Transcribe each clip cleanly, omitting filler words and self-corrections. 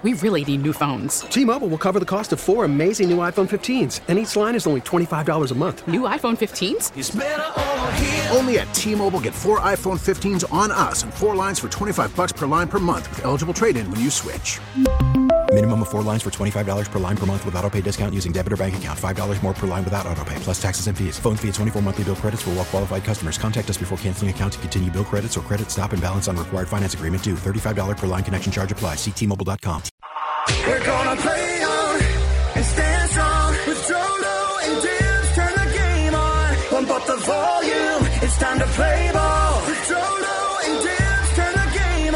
We really need new phones. T-Mobile will cover the cost of 4 amazing new iPhone 15s, and each line is only $25 a month. New iPhone 15s? It's better over here. Only at T-Mobile, get 4 iPhone 15s on us and 4 lines for $25 per line per month with eligible trade-in when you switch. Minimum of 4 lines for $25 per line per month with autopay discount using debit or bank account. $5 more per line without autopay, plus taxes and fees. Phone fee at 24 monthly bill credits for well-qualified customers. Contact us before canceling account to continue bill credits or credit stop and balance on required finance agreement due. $35 per line connection charge applies. See T-Mobile.com. We're gonna play on and stand strong with Jolo and Dibs. Turn the game on, pump up the volume. It's time to play ball with Jolo and Dibs. Turn the game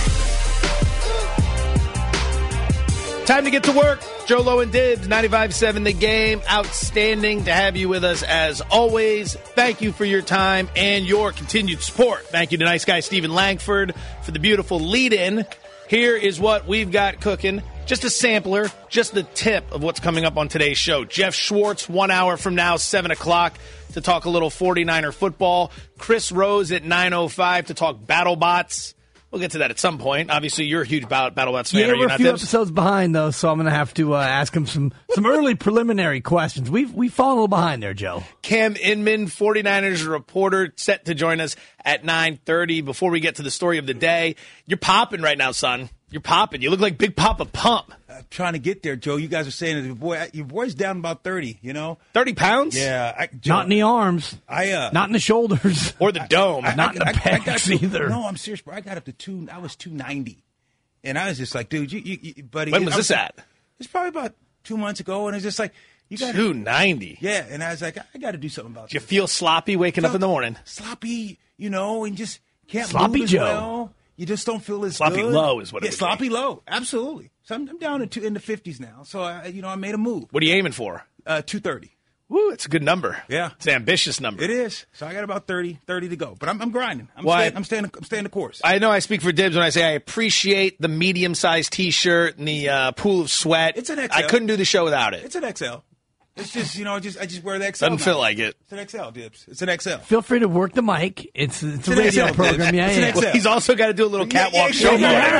on. Time to get to work. Jolo and Dibs, 95.7 The Game. Outstanding to have you with us as always. Thank you for your time and your continued support. Thank you to nice guy Stephen Langford for the beautiful lead-in. Here is what we've got cooking. Just a sampler, just the tip of what's coming up on today's show. Jeff Schwartz, 1 hour from now, 7 o'clock, to talk a little 49er football. Chris Rose at 9:05 to talk BattleBots. We'll get to that at some point. Obviously, you're a huge BattleBots fan. Yeah, we're a few episodes behind, though, so I'm going to have to ask him some early preliminary questions. We've fallen a little behind there, Joe. Cam Inman, 49ers reporter, set to join us at 9:30. Before we get to the story of the day, you're popping right now, son. You're popping. You look like Big Papa Pump. I'm trying to get there, Joe. You guys are saying that your boy's down about 30, you know? 30 pounds? Yeah. Joe, not in the arms. Not in the shoulders. Or the dome. Not in the pecs either. No, I'm serious, bro. I got up to I was 290. And I was just like, dude, you buddy. When was this at? It's probably about 2 months ago. And it's just like, you got 290. Yeah. And I was like, I got to do something about Do you this. feel sloppy waking up in the morning? Sloppy, and just can't Sloppy move as Joe. well. You just don't feel as Sloppy good. low is what it would sloppy be. low. Absolutely. So I'm down in the 50s now. So, I made a move. What are you aiming for? 230. Woo, it's a good number. Yeah. It's an ambitious number. It is. So I got about 30 to go. But I'm grinding. I'm staying the course. I know I speak for Dibs when I say I appreciate the medium-sized T-shirt and the pool of sweat. It's an XL. I couldn't do the show without it. It's an XL. It's just, I just wear the XL. Doesn't feel like it. It's an XL, Dibs. It's an XL. Feel free to work the mic. It's a radio XL, program. Dibs. Yeah. Well, he's also got to do a little catwalk show.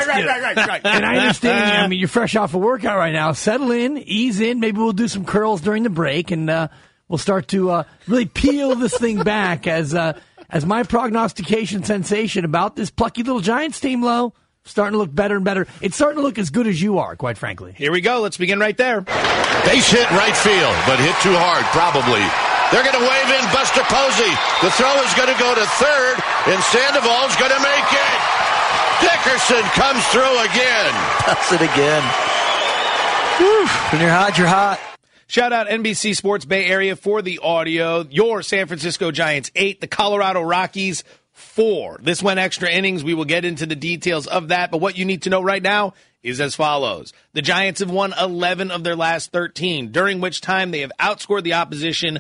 Right. And I understand. I mean, you're fresh off a workout right now. Settle in, ease in. Maybe we'll do some curls during the break, and we'll start to really peel this thing back as my prognostication sensation about this plucky little Giants team, Lo, starting to look better and better. It's starting to look as good as you are, quite frankly. Here we go. Let's begin right there. Base hit right field, but hit too hard, probably. They're going to wave in Buster Posey. The throw is going to go to third, and Sandoval's going to make it. Dickerson comes through again. Does it again. Whew. When you're hot, you're hot. Shout out NBC Sports Bay Area for the audio. Your San Francisco Giants 8, the Colorado Rockies 4. This went extra innings. We will get into the details of that. But what you need to know right now is as follows. The Giants have won 11 of their last 13, during which time they have outscored the opposition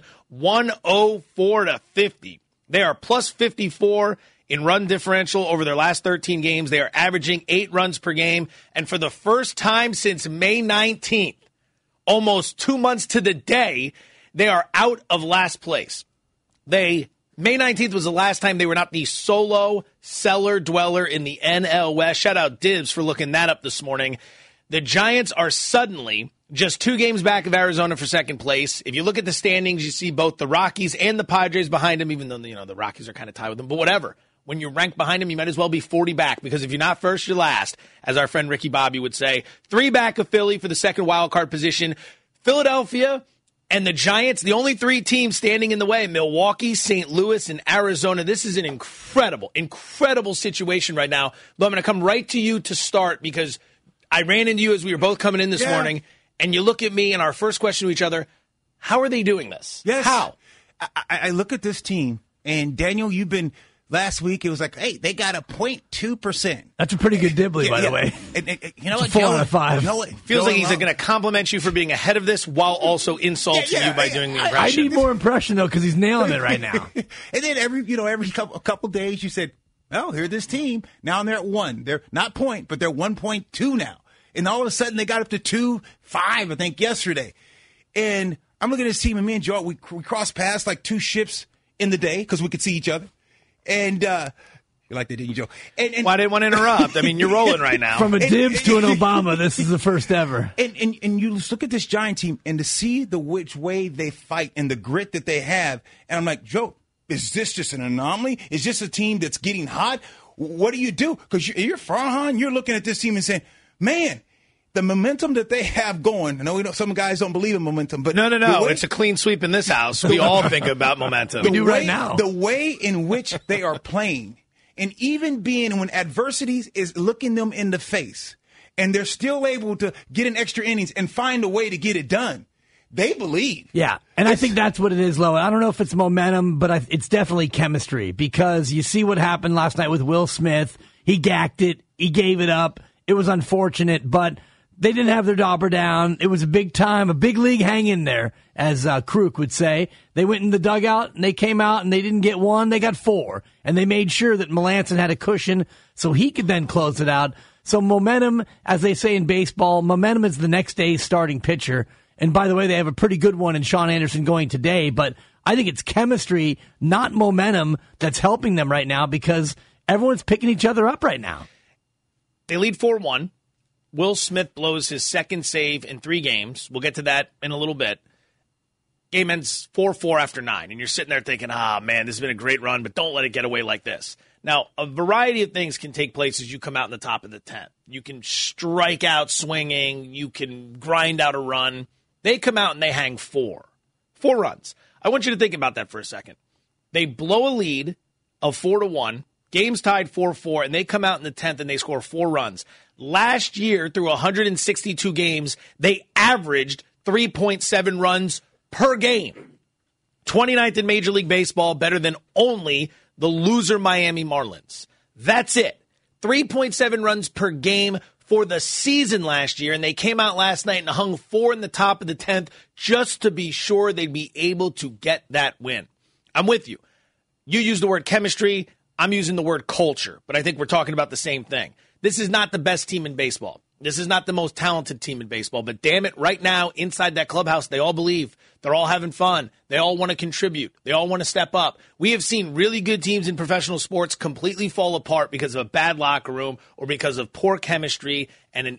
104-50. They are plus 54 in run differential over their last 13 games. They are averaging 8 runs per game. And for the first time since May 19th, almost 2 months to the day, they are out of last place. May 19th was the last time they were not the solo cellar dweller in the NL West. Shout out Dibs for looking that up this morning. The Giants are suddenly just 2 games back of Arizona for second place. If you look at the standings, you see both the Rockies and the Padres behind them, even though the Rockies are kind of tied with them. But whatever. When you're ranked behind them, you might as well be 40 back, because if you're not first, you're last, as our friend Ricky Bobby would say. 3 back of Philly for the second wild card position. Philadelphia and the Giants, the only 3 teams standing in the way, Milwaukee, St. Louis, and Arizona. This is an incredible situation right now. But I'm going to come right to you to start, because I ran into you as we were both coming in this morning, and you look at me and our first question to each other, how are they doing this? Yes. How? I look at this team, and Daniel, you've been – last week, it was like, hey, they got a 0.2%. That's a pretty good dibbly, by the way. And you know it's what? 4 out of 5. Feels like he's going to compliment you for being ahead of this while also insulting you by doing the impression. I need more impression, though, because he's nailing it right now. And then every couple days, you said, well, here's this team. Now they're at 1. They're not point, but they're 1.2 now. And all of a sudden, they got up to 2.5, I think, yesterday. And I'm looking at this team, and me and Joe, we crossed paths like 2 ships in the day because we could see each other. And You like that, didn't you, Joe? And Well, I didn't want to interrupt. I mean, you're rolling right now. From a Dibs to an Obama, this is the first ever. And you look at this Giant team and to see the which way they fight and the grit that they have, and I'm like, Joe, is this just an anomaly? Is this a team that's getting hot? What do you do? Because you're Farhan, you're looking at this team and saying, man, the momentum that they have going. I know some guys don't believe in momentum, but no. It's a clean sweep in this house. We all think about momentum. We do right now. The way in which they are playing, and even being when adversity is looking them in the face, and they're still able to get in extra innings and find a way to get it done. They believe. Yeah, and I think that's what it is, Lowe. I don't know if it's momentum, but it's definitely chemistry, because you see what happened last night with Will Smith. He gacked it. He gave it up. It was unfortunate, but they didn't have their dauber down. It was a big time, a big league hang in there, as Kruk would say. They went in the dugout, and they came out, and they didn't get one. They got four, and they made sure that Melanson had a cushion so he could then close it out. So momentum, as they say in baseball, momentum is the next day's starting pitcher. And by the way, they have a pretty good one in Sean Anderson going today, but I think it's chemistry, not momentum, that's helping them right now, because everyone's picking each other up right now. They lead 4-1. Will Smith blows his second save in 3 games. We'll get to that in a little bit. Game ends 4-4 after 9, and you're sitting there thinking, man, this has been a great run, but don't let it get away like this. Now, a variety of things can take place as you come out in the top of the 10th. You can strike out swinging. You can grind out a run. They come out and they hang 4 runs. I want you to think about that for a second. They blow a lead of 4-1. Game's tied 4-4, and they come out in the 10th and they score 4 runs. Last year, through 162 games, they averaged 3.7 runs per game. 29th in Major League Baseball, better than only the loser Miami Marlins. That's it. 3.7 runs per game for the season last year, and they came out last night and hung 4 in the top of the 10th just to be sure they'd be able to get that win. I'm with you. You use the word chemistry. I'm using the word culture, but I think we're talking about the same thing. This is not the best team in baseball. This is not the most talented team in baseball, but damn it, right now, inside that clubhouse, they all believe. They're all having fun. They all want to contribute. They all want to step up. We have seen really good teams in professional sports completely fall apart because of a bad locker room or because of poor chemistry and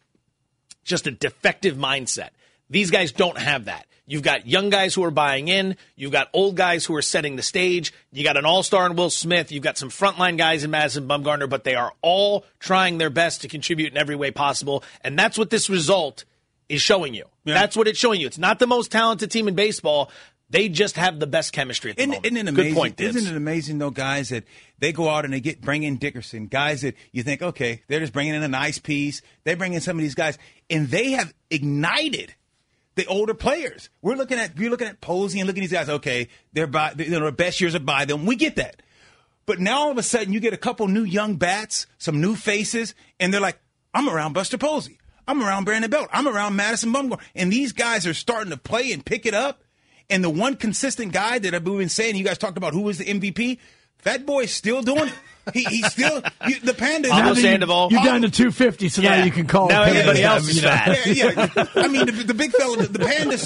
just a defective mindset. These guys don't have that. You've got young guys who are buying in. You've got old guys who are setting the stage. You got an all-star in Will Smith. You've got some frontline guys in Madison Bumgarner, but they are all trying their best to contribute in every way possible, and that's what this result is showing you. Yeah. That's what it's showing you. It's not the most talented team in baseball. They just have the best chemistry at the moment. Isn't it amazing? Good point, Dibs. Isn't it amazing, though, guys, that they go out and they bring in Dickerson, guys that you think, okay, they're just bringing in a nice piece. They bring in some of these guys, and they have ignited the older players. You're looking at Posey and looking at these guys. Okay, their best years are by them. We get that, but now all of a sudden you get a couple new young bats, some new faces, and they're like, "I'm around Buster Posey. I'm around Brandon Belt. I'm around Madison Bumgarner." And these guys are starting to play and pick it up. And the one consistent guy that I've been saying, you guys talked about who was the MVP. That boy's still doing it. He's still the Panda. Almost Sandoval. You're down to 250, so now you can call now it. Everybody else is fat. Yeah. I mean, the big fella, the Panda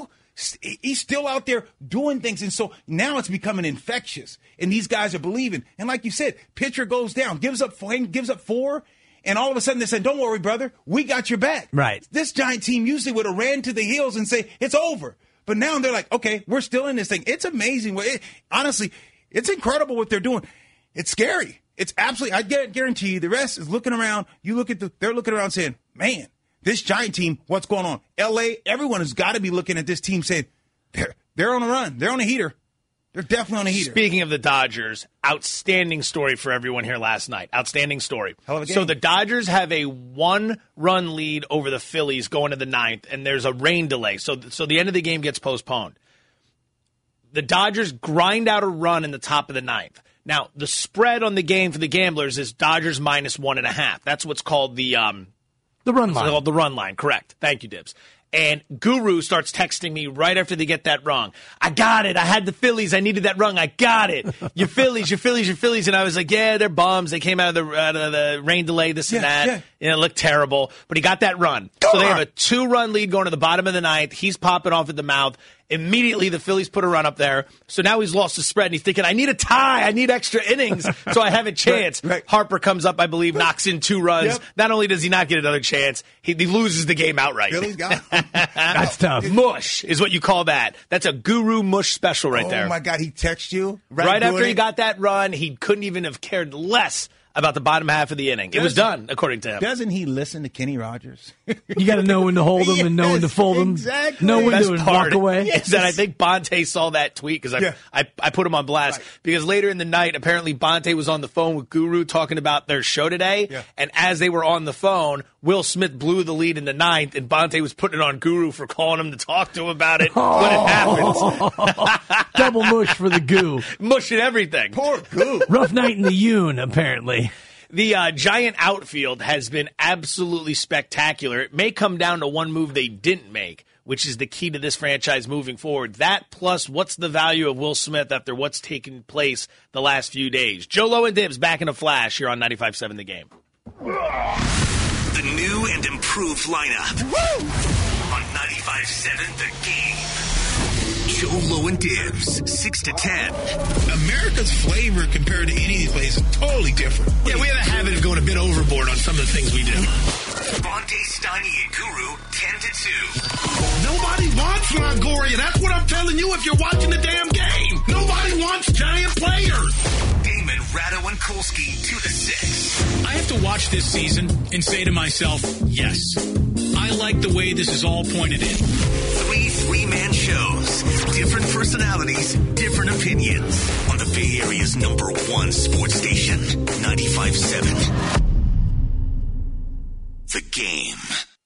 he's still out there doing things. And so now it's becoming infectious. And these guys are believing. And like you said, pitcher goes down, gives up 4, and all of a sudden they said, "Don't worry, brother. We got your back." Right. This Giant team usually would have ran to the hills and say, "It's over." But now they're like, "Okay, we're still in this thing." It's amazing. Honestly, it's incredible what they're doing. It's scary. It's absolutely, I guarantee you, the rest is looking around. They're looking around saying, "Man, this Giant team, what's going on?" LA, everyone has got to be looking at this team saying, they're on a run. They're on a heater. They're definitely on a heater. Speaking of the Dodgers, outstanding story for everyone here last night. Outstanding story. Hell of a game. So the Dodgers have a 1-run lead over the Phillies going to the 9th, and there's a rain delay. So the end of the game gets postponed. The Dodgers grind out a run in the top of the 9th. Now, the spread on the game for the gamblers is Dodgers minus 1.5. That's what's called the run line. Called the run line, correct. Thank you, Dibs. And Guru starts texting me right after they get that wrong. "I got it. I had the Phillies. I needed that wrong. I got it. Your Phillies, your Phillies, your Phillies." And I was like, "Yeah, they're bums. They came out of the rain delay, this and that. Yeah. And it looked terrible." But he got that run. So they have a 2-run lead going to the bottom of the 9th. He's popping off at the mouth. Immediately, the Phillies put a run up there. So now he's lost the spread, and he's thinking, I need a tie. I need extra innings so I have a chance. Right. Harper comes up, I believe, knocks in 2 runs. Yep. Not only does he not get another chance, he loses the game outright. Phillies got him. That's tough. Mush is what you call that. That's a Guru Mush special right there. Oh, my God. He texted you? Right after doing he it? got that run, he couldn't even have cared less about the bottom half of the inning. It was done, according to him. Doesn't he listen to Kenny Rogers? You got to know when to hold them and know when to fold them. Exactly. Know when Best to part walk away. is that I think Bonte saw that tweet because I put him on blast. Right. Because later in the night, apparently Bonte was on the phone with Guru talking about their show today. Yeah. And as they were on the phone, Will Smith blew the lead in the 9th, and Bonte was putting it on Guru for calling him to talk to him about it when it happens. Double mush for the goo. Mushing everything. Poor Goo. Rough night in the Yoon, apparently. The Giant outfield has been absolutely spectacular. It may come down to one move they didn't make, which is the key to this franchise moving forward. That plus what's the value of Will Smith after what's taken place the last few days. Joe Low and Dibs back in a flash here on 95.7 The Game. The new and improved lineup on 95.7 The Game. Joe Low and Dibs, 6 to 10. America's flavor compared to any of these places is totally different. Yeah, we have a habit of going a bit overboard on some of the things we do. Bonte, Steiny, and Guru, 10 to 2. Nobody wants Longoria. That's what I'm telling you if you're watching the damn game. Nobody wants giant players. Damon, Ratto, and Kolsky, 2 to 6. I have to watch this season and say to myself, yes, I like the way this is all pointed in. 3 three-man shows. Different personalities, different opinions. On the Bay Area's #1 sports station, 95.7. The Game.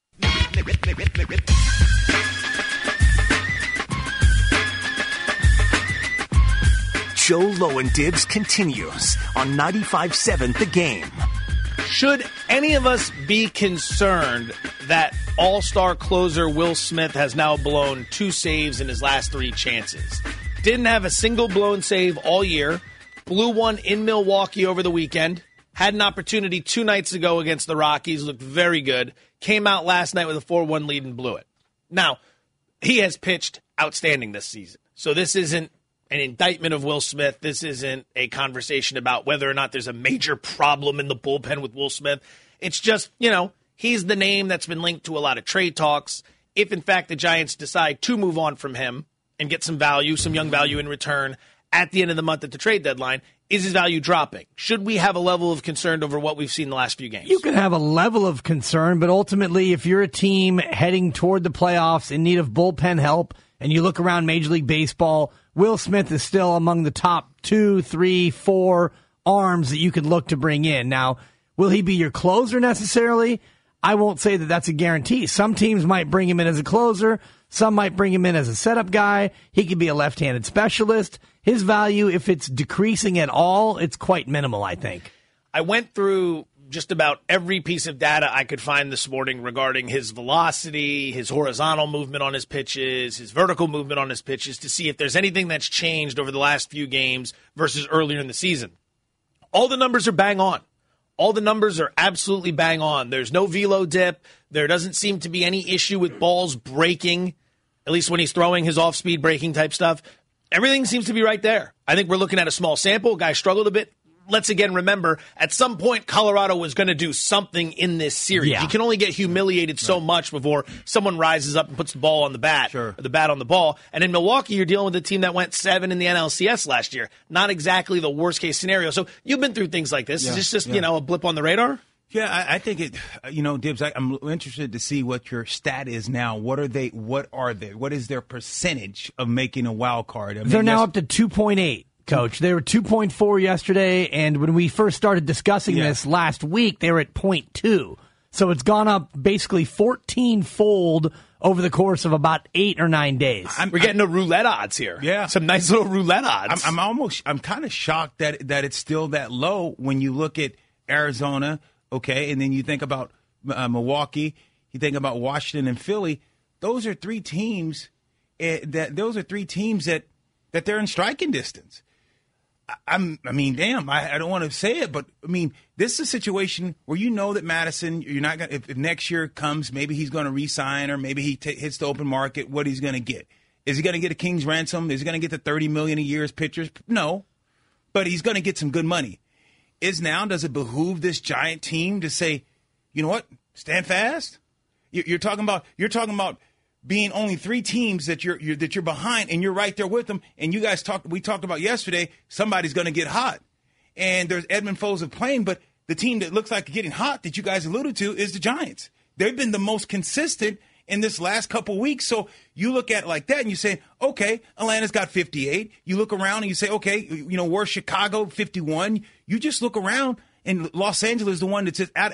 Joe Low and Dibs continues on 95.7 The Game. Should any of us be concerned that all-star closer Will Smith has now blown 2 saves in his last 3 chances? Didn't have a single blown save all year. Blew one in Milwaukee over the weekend. Had an opportunity 2 nights ago against the Rockies. Looked very good. Came out last night with a 4-1 lead and blew it. Now, he has pitched outstanding this season. So this isn't an indictment of Will Smith. This isn't a conversation about whether or not there's a major problem in the bullpen with Will Smith. It's just, he's the name that's been linked to a lot of trade talks. If, in fact, the Giants decide to move on from him and get some value, some young value in return at the end of the month at the trade deadline, is his value dropping? Should we have a level of concern over what we've seen the last few games? You can have a level of concern, but ultimately, if you're a team heading toward the playoffs in need of bullpen help, and you look around Major League Baseball, Will Smith is still among the top 2, 3, 4 arms that you could look to bring in. Now, will he be your closer necessarily? I won't say that that's a guarantee. Some teams might bring him in as a closer. Some might bring him in as a setup guy. He could be a left-handed specialist. His value, if it's decreasing at all, it's quite minimal, I think. I went through just about every piece of data I could find this morning regarding his velocity, his horizontal movement on his pitches, his vertical movement on his pitches to see if there's anything that's changed over the last few games versus earlier in the season. All the numbers are bang on. All the numbers are absolutely bang on. There's no velo dip. There doesn't seem to be any issue with balls breaking, at least when he's throwing his off-speed breaking type stuff. Everything seems to be right there. I think we're looking at a small sample. Guy struggled a bit. Let's again remember, at some point, Colorado was going to do something in this series. Yeah. You can only get humiliated so much before someone rises up and puts the ball on the bat, or the bat on the ball. And in Milwaukee, you're dealing with a team that went 7 in the NLCS last year. Not exactly the worst-case scenario. So you've been through things like this. Is this just, a blip on the radar? Yeah, I think it, Dibs, I'm interested to see what your stat is now. What are they? What is their percentage of making a wild card? I mean, they're now up to 2.8. Coach, they were 2.4 yesterday, and when we first started discussing this last week, they were at 0.2. So it's gone up basically 14-fold over the course of about 8 or 9 days. We're getting the roulette odds here. Yeah, some nice little roulette odds. I'm kind of shocked that it's still that low when you look at Arizona, okay, and then you think about Milwaukee, you think about Washington and Philly. Those are 3 teams that they're in striking distance. I don't want to say it, but this is a situation where that Madison, you're not going. If next year comes, maybe he's going to re-sign, or maybe he hits the open market. What he's going to get Is he going to get a king's ransom? Is he going to get the $30 million a year as pitchers? No, but he's going to get some good money. Does it behoove this Giant team to say, you know what, stand fast? You're talking about being only 3 teams that you're behind, and you're right there with them. And you guys we talked about yesterday, somebody's going to get hot. And there's Edmund Foles playing, but the team that looks like getting hot that you guys alluded to is the Giants. They've been the most consistent in this last couple weeks. So you look at it like that and you say, okay, Atlanta's got 58. You look around and you say, okay, where's Chicago, 51? You just look around and Los Angeles is the one that's just out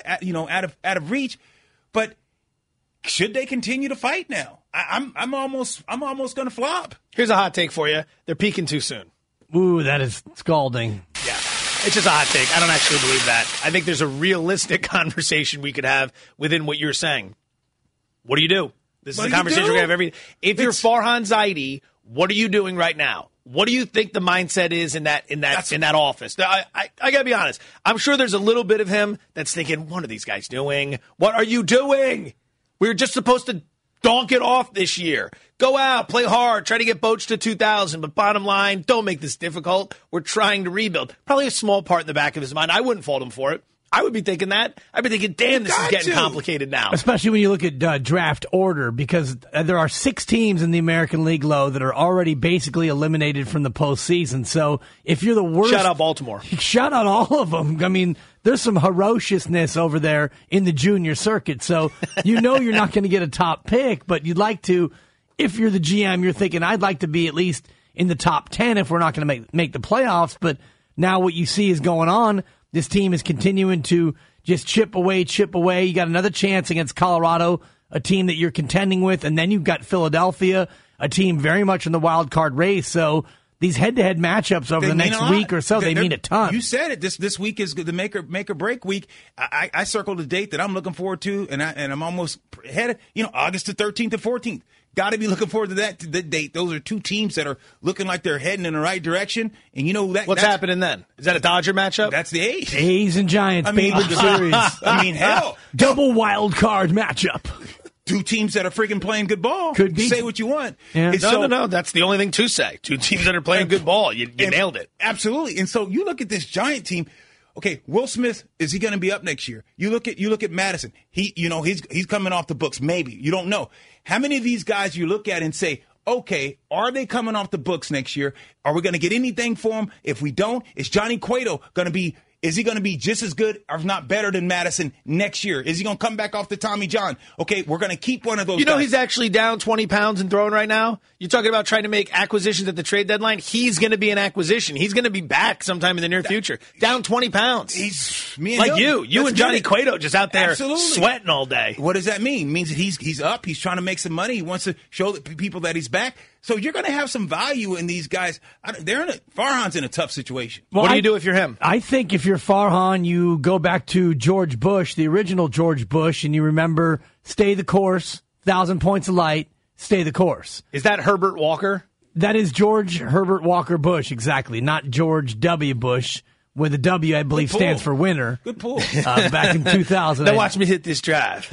of reach. But should they continue to fight now? I'm almost going to flop. Here's a hot take for you. They're peaking too soon. Ooh, that is scalding. Yeah. It's just a hot take. I don't actually believe that. I think there's a realistic conversation we could have within what you're saying. What do you do? This is the conversation we have If you're Farhan Zaidi, what are you doing right now? What do you think the mindset is in that office? Now, I got to be honest. I'm sure there's a little bit of him that's thinking, what are these guys doing? What are you doing? We were just supposed to donk it off this year. Go out, play hard, try to get Boach to 2,000. But bottom line, don't make this difficult. We're trying to rebuild. Probably a small part in the back of his mind. I wouldn't fault him for it. I would be thinking that. I'd be thinking, damn, this is getting complicated now. Especially when you look at draft order, because there are 6 teams in the American League low that are already basically eliminated from the postseason. So if you're the worst... Shout out Baltimore. Shout out all of them. I mean, there's some ferociousness over there in the junior circuit. So you're not going to get a top pick, but you'd like to, if you're the GM, you're thinking, I'd like to be at least in the top 10 if we're not going to make the playoffs. But now what you see is going on. This team is continuing to just chip away. You got another chance against Colorado, a team that you're contending with, and then you've got Philadelphia, a team very much in the wild card race. So these head-to-head matchups over the next week or so, they mean a ton. You said it. This week is the make or break week. I circled a date that I'm looking forward to, and I'm almost headed. August the 13th to 14th. Got to be looking forward to that date. Those are 2 teams that are looking like they're heading in the right direction. And what's happening then? Is that a Dodger matchup? That's the A's. A's and Giants, favorite series. Hell. Double wild card matchup. 2 teams that are freaking playing good ball. Could be. Say what you want. Yeah. No. That's the only thing to say. 2 teams that are playing good ball. You nailed it. Absolutely. And so you look at this Giant team. Okay, Will Smith, is he going to be up next year? You look at Madison. He's coming off the books. Maybe. You don't know. How many of these guys you look at and say, okay, are they coming off the books next year? Are we going to get anything for them? If we don't, is Johnny Cueto going to be Is he going to be just as good, or if not better, than Madison next year? Is he going to come back off the Tommy John? Okay, we're going to keep one of those guys. He's actually down 20 pounds and throwing right now? You're talking about trying to make acquisitions at the trade deadline? He's going to be an acquisition. He's going to be back sometime in the near future. Down 20 pounds. He's me and like him. you and Johnny Cueto just out there Absolutely. Sweating all day. What does that mean? It means that he's up. He's trying to make some money. He wants to show the people that he's back. So you're going to have some value in these guys. Farhan's in a tough situation. Well, what do you do if you're him? I think if you're Farhan, you go back to George Bush, the original George Bush, and you remember, stay the course, 1,000 points of light, stay the course. Is that Herbert Walker? That is George Herbert Walker Bush, exactly, not George W. Bush, where the W, I believe, stands for winner. Good pull. Back in 2000. Now watch me hit this drive.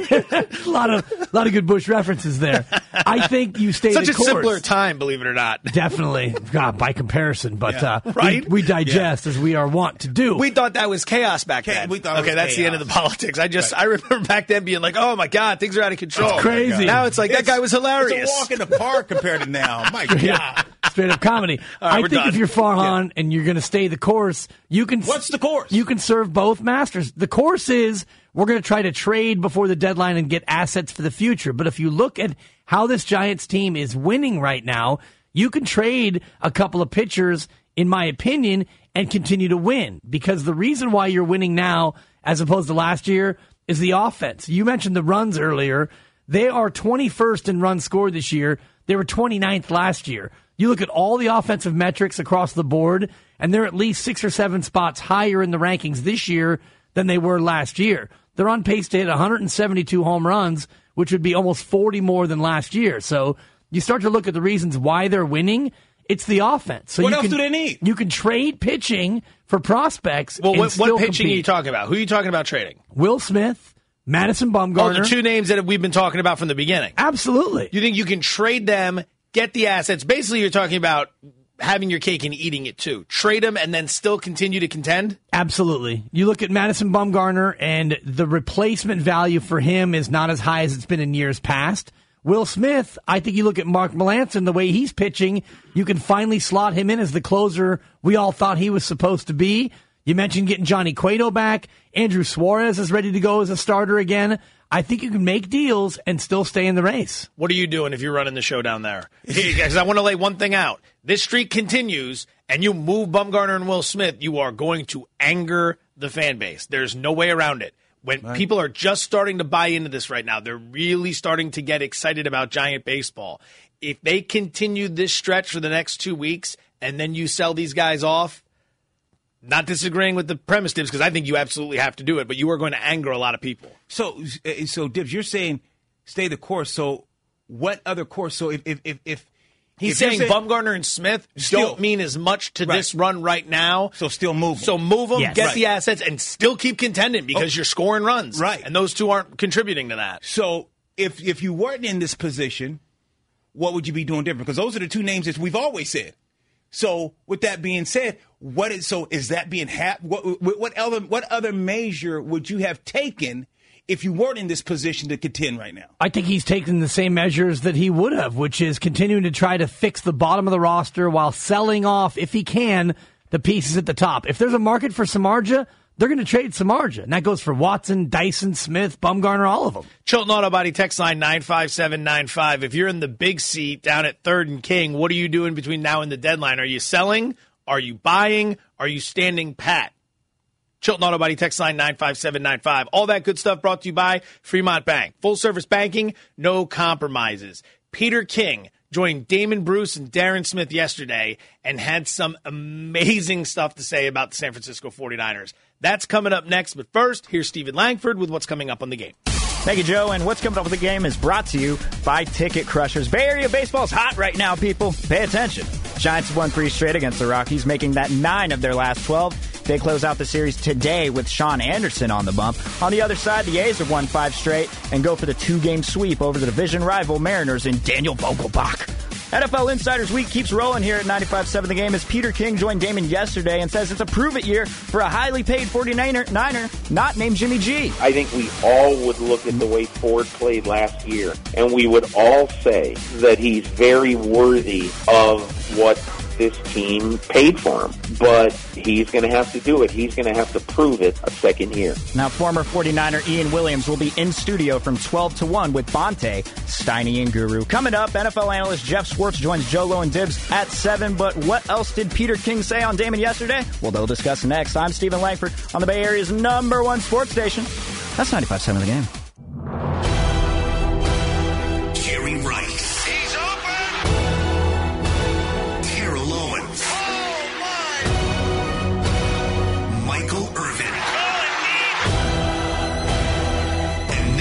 a lot of good Bush references there. I think you stay the course. Such a simpler time, believe it or not. Definitely. God, by comparison. But right? we digest as we are wont to do. We thought that was chaos back then. We thought that's chaos. the end of the politics. I remember back then being like, oh, my God, things are out of control. It's crazy. Now it's like, that guy was hilarious. It's a walk in the park compared to now. My God. Straight up comedy. Right, I think if you're Farhan and you're going to stay the course, you can. What's the course? You can serve both masters. The course is we're going to try to trade before the deadline and get assets for the future. But if you look at how this Giants team is winning right now, you can trade a couple of pitchers, in my opinion, and continue to win. Because the reason why you're winning now, as opposed to last year, is the offense. You mentioned the runs earlier. They are 21st in runs scored this year. They were 29th last year. You look at all the offensive metrics across the board, and they're at least 6 or 7 spots higher in the rankings this year than they were last year. They're on pace to hit 172 home runs, which would be almost 40 more than last year. So you start to look at the reasons why they're winning. It's the offense. So what else do they need? You can trade pitching for prospects. Well, what pitching compete. are you talking about? Who are you talking about trading? Will Smith, Madison Bumgarner. Oh, the two names that we've been talking about from the beginning. Absolutely. You think you can trade them get the assets. Basically, you're talking about having your cake and eating it too. Trade him and then still continue to contend? Absolutely. You look at Madison Bumgarner, and the replacement value for him is not as high as it's been in years past. Will Smith, I think you look at Mark Melancon, the way he's pitching, you can finally slot him in as the closer we all thought he was supposed to be. You mentioned getting Johnny Cueto back. Andrew Suarez is ready to go as a starter again. I think you can make deals and still stay in the race. What are you doing if you're running the show down there? Because I want to lay one thing out. This streak continues, and you move Bumgarner and Will Smith, you are going to anger the fan base. There's no way around it. When people are just starting to buy into this right now, they're really starting to get excited about Giant baseball. If they continue this stretch for the next 2 weeks, and then you sell these guys off, not disagreeing with the premise, Dibs, because I think you absolutely have to do it, but you are going to anger a lot of people. So Dibs, you're saying stay the course. So what other course? So if he's saying Bumgarner and Smith don't mean as much to this run right now. So still move them. So move them, get the assets, and still keep contending because you're scoring runs. Right. And those two aren't contributing to that. So if you weren't in this position, what would you be doing different? Because those are the two names that we've always said. So with that being said, is that being what other measure would you have taken if you weren't in this position to contend right now? I think he's taken the same measures that he would have, which is continuing to try to fix the bottom of the roster while selling off, if he can, the pieces at the top. If there's a market for Samardzija, they're going to trade Samardzija. And that goes for Watson, Dyson, Smith, Bumgarner, all of them. Chilton Auto Body text line 95795. If you're in the big seat down at 3rd and King, what are you doing between now and the deadline? Are you selling? Are you buying? Are you standing pat? Chilton Auto Body text line 95795. All that good stuff brought to you by Fremont Bank. Full service banking, no compromises. Peter King joined Damon Bruce and Darren Smith yesterday and had some amazing stuff to say about the San Francisco 49ers. That's coming up next, but first, here's Stephen Langford with what's coming up on the game. Thank you, Joe, and what's coming up with the game is brought to you by Ticket Crushers. Bay Area baseball's hot right now, people. Pay attention. Giants have won 3 straight against the Rockies, making that 9 of their last 12. They close out the series today with Sean Anderson on the bump. On the other side, the A's have won 5 straight and go for the 2-game sweep over the division rival Mariners in Daniel Vogelbach. NFL Insiders Week keeps rolling here at 95.7 The Game as Peter King joined Damon yesterday and says it's a prove-it year for a highly paid 49er not named Jimmy G. I think we all would look at the way Ford played last year, and we would all say that he's very worthy of what this team paid for him. But he's going to have to do it. He's going to have to prove it a second year. Now, former 49er Ian Williams will be in studio from 12 to 1 with Bonte, Steiny, and Guru. Coming up, NFL analyst Jeff Schwartz joins Joe Low and Dibs at 7. But what else did Peter King say on Damon yesterday? Well, they'll discuss next. I'm Stephen Langford on the Bay Area's #1 sports station. That's 95.7 The Game. Jerry Rice. He's open! Terrell Owens. Oh, my! Michael Irvin. And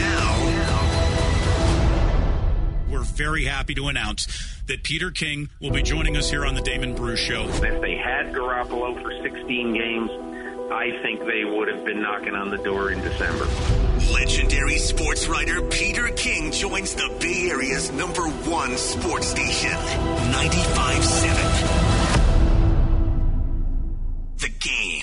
now, we're very happy to announce that Peter King will be joining us here on the Damon Bruce Show. If they had Garoppolo for 16 games, I think they would have been knocking on the door in December. Legendary sports writer Peter King joins the Bay Area's #1 sports station, 95.7 The Game.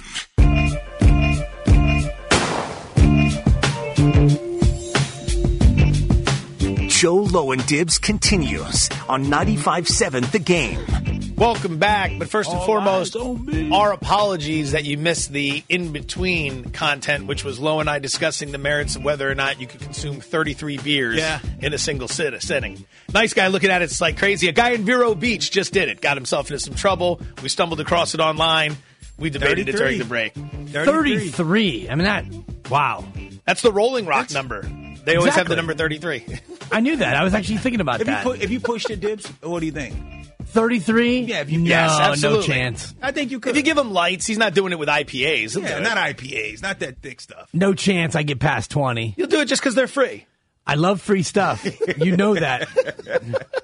Joe Low and Dibs continues on 95.7 The Game. Welcome back, but first and foremost, our apologies that you missed the in-between content, which was Low and I discussing the merits of whether or not you could consume 33 beers in a single sitting. Nice guy looking at it like crazy. A guy in Vero Beach just did it, got himself into some trouble. We stumbled across it online. We debated 33. It during the break. 33. I mean, wow. That's the Rolling Rock number. They always have the number 33. I knew that. I was actually thinking about that. If you pushed it, Dibs, what do you think? 33? Yeah, yes, absolutely. No chance. I think you could. If you give him lights, he's not doing it with IPAs. Yeah, not IPAs, not that thick stuff. No chance I get past 20. You'll do it just because they're free. I love free stuff. You know that.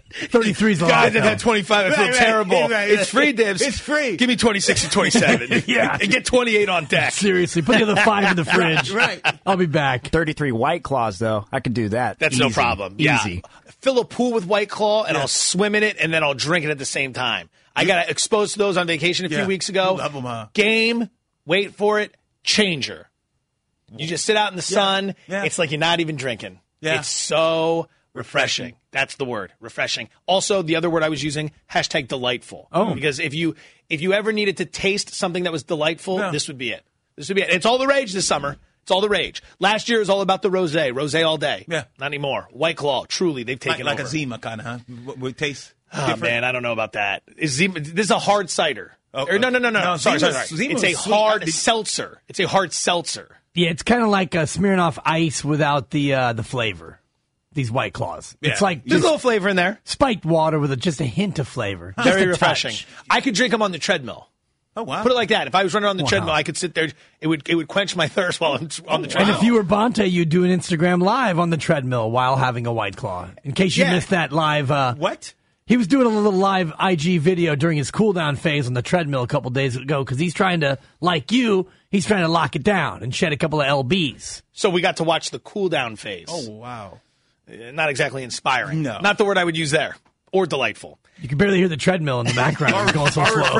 33 is a lot. Guys that had 25, I feel terrible. Right. It's free, Dibs. It's free. Give me 26 and 27. Yeah. And get 28 on deck. Seriously, put the other 5 in the fridge. Right. I'll be back. 33 White Claws, though. I can do that. That's Easy. no problem. Easy. Yeah. Fill a pool with White Claw, and I'll swim in it, and then I'll drink it at the same time. I got exposed to those on vacation a few weeks ago. Love them, huh? Game, wait for it, changer. You just sit out in the sun. Yeah. It's like you're not even drinking. Yeah. It's so refreshing. That's the word, refreshing. Also, the other word I was using, #delightful. Oh. Because if you ever needed to taste something that was delightful, this would be it. This would be it. It's all the rage this summer. It's all the rage. Last year it was all about the rosé. Rosé all day. Yeah. Not anymore. White Claw, truly, they've taken like over. a Zima kind of, huh? Would taste Oh, different? man, I don't know about that. This is a hard cider. Oh, Or, no. Sorry. Zima's It's a sweet. hard seltzer. It's a hard seltzer. Yeah, it's kind of like Smirnoff Ice without the flavor. These White Claws. Yeah. It's like There's a just little flavor in there. spiked water with just a hint of flavor. Just Very a refreshing. touch. I could drink them on the treadmill. Oh, wow. Put it like that. If I was running on the Wow. treadmill, I could sit there. It would quench my thirst while I'm on the And treadmill. if you were Bonte, you'd do an Instagram live on the treadmill while having a White Claw. In case you missed that live. What? He was doing a little live IG video during his cool down phase on the treadmill a couple days ago because he's trying to, like you, he's trying to lock it down and shed a couple of LBs. So we got to watch the cool down phase. Oh, wow. Not exactly inspiring. No. Not the word I would use there. Or delightful. You can barely hear the treadmill in the background. It's going so slow.